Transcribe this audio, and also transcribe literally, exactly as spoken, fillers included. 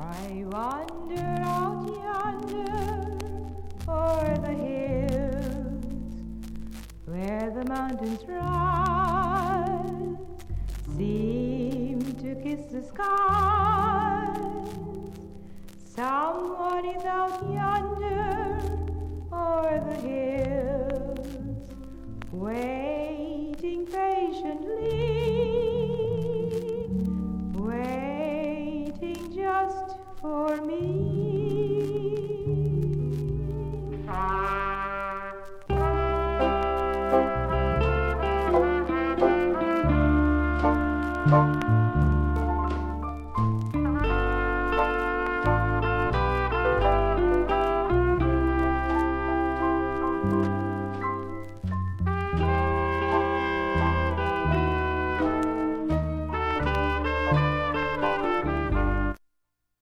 I wander out yonder o'er the hills where the mountains rise, seem to kiss the skies. Someone is out yonder o'er the hills, waiting patiently, waiting just for me.